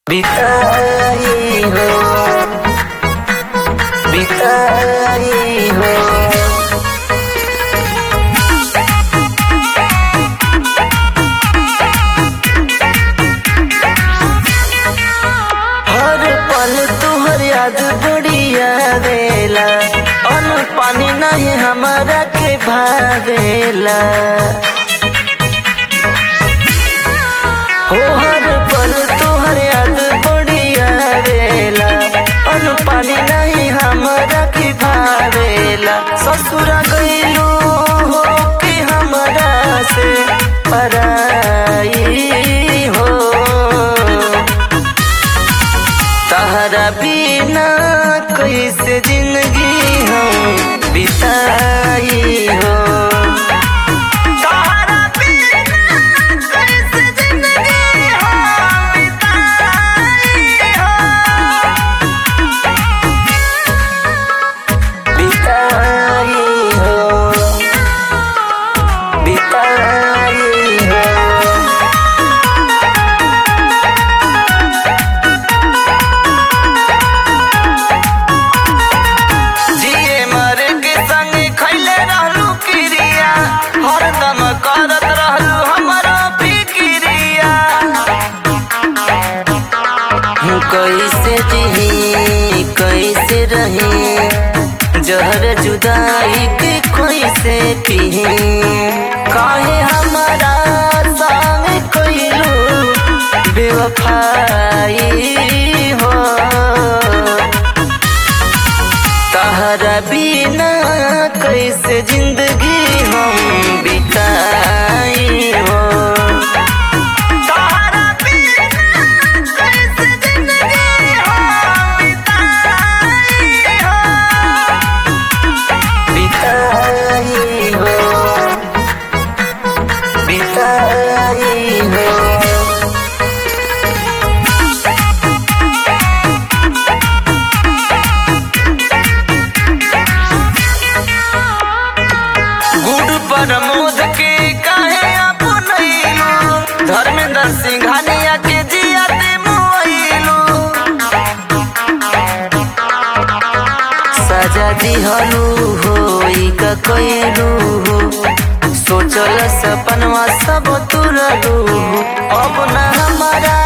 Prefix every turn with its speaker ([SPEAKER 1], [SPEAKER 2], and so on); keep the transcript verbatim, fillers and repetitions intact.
[SPEAKER 1] बिताई हो बिताई हो। हर पल तुहर याद बढ़िया देला, अन्न पानी नहीं हमारा के भावेला। हो हर पल तुहर याद बढ़िया देला, अन्न पानी नहीं हमारा के भावेला। ससुरा गईलू हो कि हमारा से पराई हो, तहरा बिना कैसे जिंदगी हम बिताई हो। तहरा बिना कैसे जिंदगी हम बिताई हो, बिताई हो बिताई हो। जिए मरे के संग खैले रहलू किरिया, हरदम करत रहलू हमारा फिकिरिया। कैसे जिही कैसे रही, जहर जुदाई के कैसे पीही। काहे हमारा संग कइलू बेवफाई हो, तहरा बिना कैसे जिंदगी हम बिताई हो। तहरा बिना कैसे जिंदगी हम बिताई हो, बिताई हो बिताई हो। गुड़ प्रमोद के काहे अपनैलू, धर्मेंद्र सिंघानिया के जियाते मुआइलू। सजा दिहलू हो ई का कइलू हो, सोचल सपनवा सब तुरलू हो। अब ना हमारा